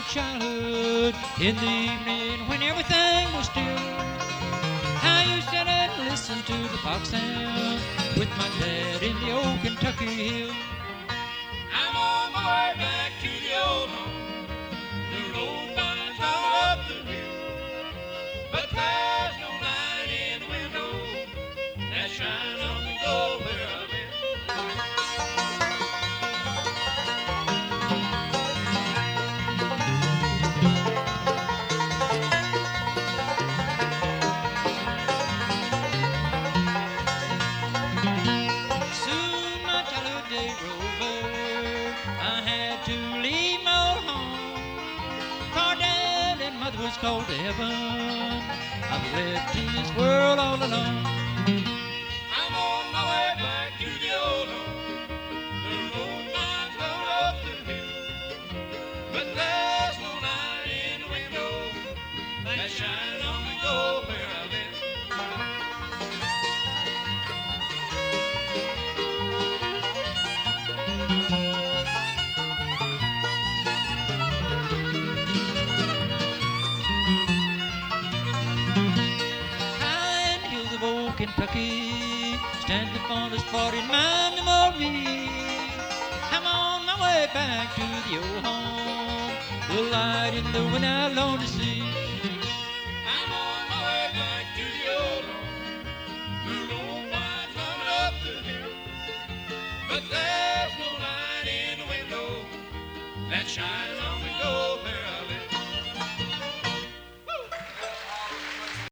childhood in the evening when everything was still. I used to sit and listen to the fox sound with my dad in the old Kentucky hill. I'm on my way back to the old home. The road winds all up the hill, but there's no light in the window that shines on the door where I live. Soon my childhood days were over. I had to leave my old home. For dad and mother was called to heaven. I've left this world all alone. I'm on my way back to the old home. The road winds on up the hill, but there's no light in the window that shines on the door where I live. High in the hills of old Kentucky stands the fondest spot in my memory. I'm on my way back to the old home, the light in the wind I long to see. I'm on my way back to the old home, the road winds on up the hill, but there